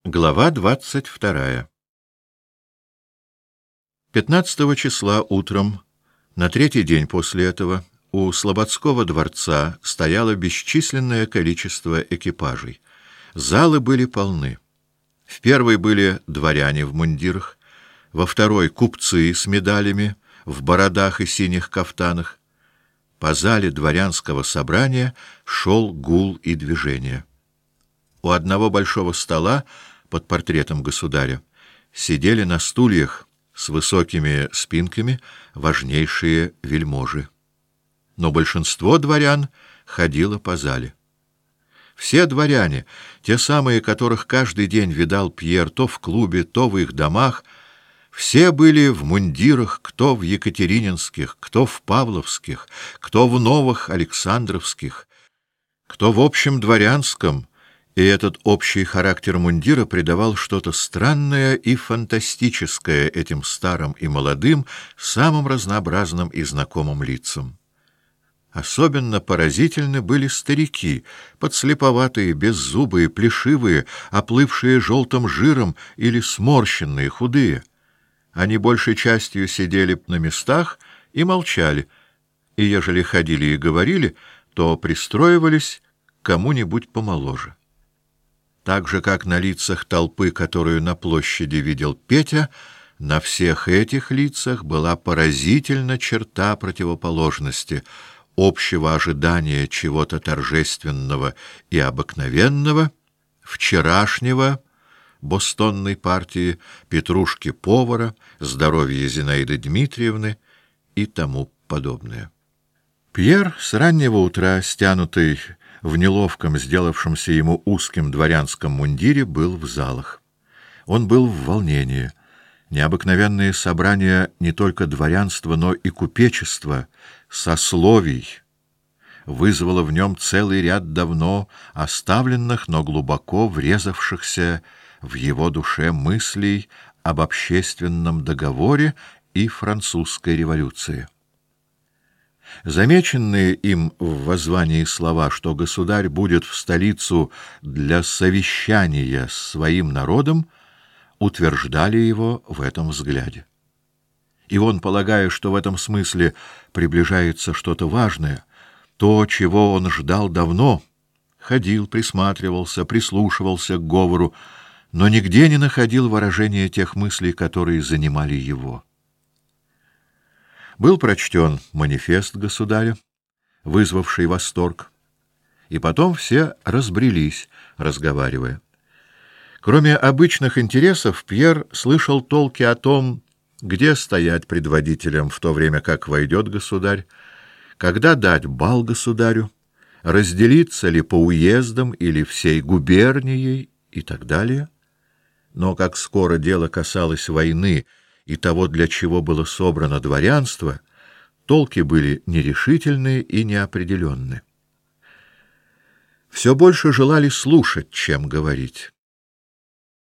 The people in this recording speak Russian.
Глава 22. 15 числа утром, на третий день после этого, у Слободского дворца стояло бесчисленное количество экипажей. Залы были полны. В первой были дворяне в мундирах, во второй — купцы с медалями, в бородах и синих кафтанах. По зале дворянского собрания шел гул и движение. У одного большого стола под портретом государя сидели на стульях с высокими спинками важнейшие вельможи. Но большинство дворян ходило по зале. Все дворяне, те самые, которых каждый день видал Пьер то в клубе, то в их домах, все были в мундирах, кто в екатерининских, кто в павловских, кто в новых александровских, кто в общем дворянском, и этот общий характер мундира придавал что-то странное и фантастическое этим старым и молодым, самым разнообразным и знакомым лицам. Особенно поразительны были старики, подслеповатые, беззубые, плешивые, оплывшие желтым жиром или сморщенные, худые. Они большей частью сидели на местах и молчали, и ежели ходили и говорили, то пристроивались к кому-нибудь помоложе. Так же, как на лицах толпы, которую на площади видел Петя, на всех этих лицах была поразительна черта противоположности, общего ожидания чего-то торжественного и обыкновенного, вчерашнего бостонной партии, Петрушки-повара, здоровья Зинаиды Дмитриевны и тому подобное. Пьер с раннего утра, стянутый в неловком, сделавшемся ему узким дворянском мундире, был в залах. Он был в волнении. Необыкновенные собрания не только дворянства, но и купечества, сословий, вызвало в нем целый ряд давно оставленных, но глубоко врезавшихся в его душе мыслей об общественном договоре и французской революции. Замеченные им в воззвании слова, что государь будет в столицу для совещания с своим народом, утверждали его в этом взгляде. И он, полагая, что в этом смысле приближается что-то важное, то, чего он ждал давно, ходил, присматривался, прислушивался к говору, но нигде не находил выражения тех мыслей, которые занимали его. Был прочтен манифест государя, вызвавший восторг, и потом все разбрелись, разговаривая. Кроме обычных интересов, Пьер слышал толки о том, где стоять предводителем в то время, как войдет государь, когда дать бал государю, разделиться ли по уездам или всей губернией и так далее. Но как скоро дело касалось войны и того, для чего было собрано дворянство, толки были нерешительны и неопределенны. Все больше желали слушать, чем говорить.